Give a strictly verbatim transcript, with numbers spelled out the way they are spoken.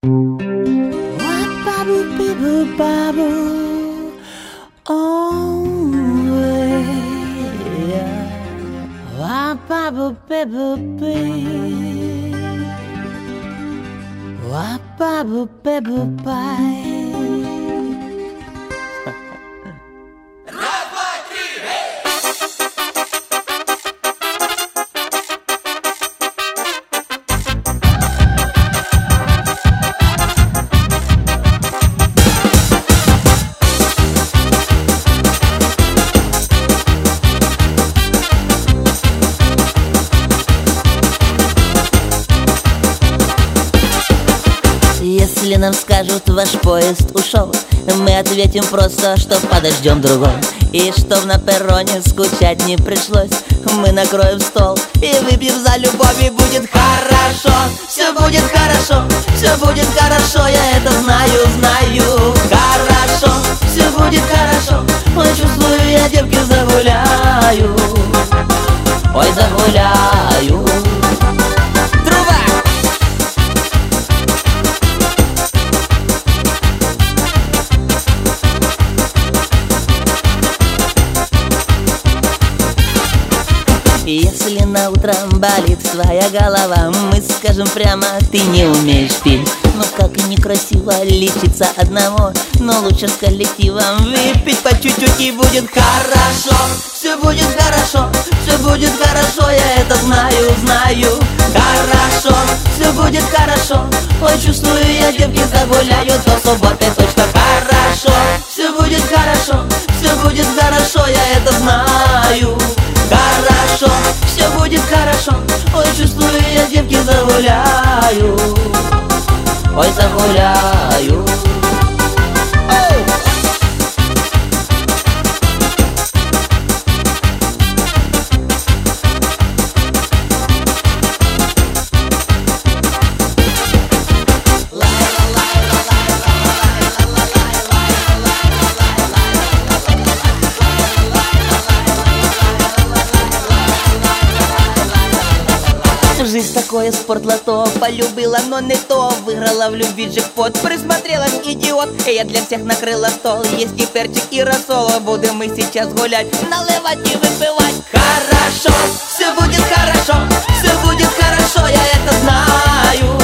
Если нам скажут, ваш поезд ушел, мы ответим просто, что подождем другой. И чтоб на перроне скучать не пришлось, мы накроем стол и выпьем за любовь. И будет хорошо, все будет хорошо, все будет хорошо, я это знаю, знаю. Хорошо, все будет хорошо, ой, чувствую, я девки загуляю, ой, загуляю. Если на утро болит твоя голова, мы скажем прямо, ты не умеешь петь. Но как и некрасиво лечиться одному, но лучше с коллективом выпить по чуть-чуть, и будет хорошо. Все будет хорошо, все будет хорошо, я это знаю, знаю. Хорошо, все будет хорошо, ой, чувствую, я девки загуляю до субботы точно. Хорошо, все будет хорошо, все будет хорошо, я это знаю. Хорошо, все будет хорошо, ой, чувствую, я девки загуляю, ой, загуляю. Жизнь такое спортлото, полюбила, но не то. Выиграла в любви джекпот, присмотрелась, идиот. И я для всех накрыла стол, есть и перчик, и рассол. Будем мы сейчас гулять, наливать и выпивать. Хорошо, все будет хорошо, все будет хорошо, я это знаю.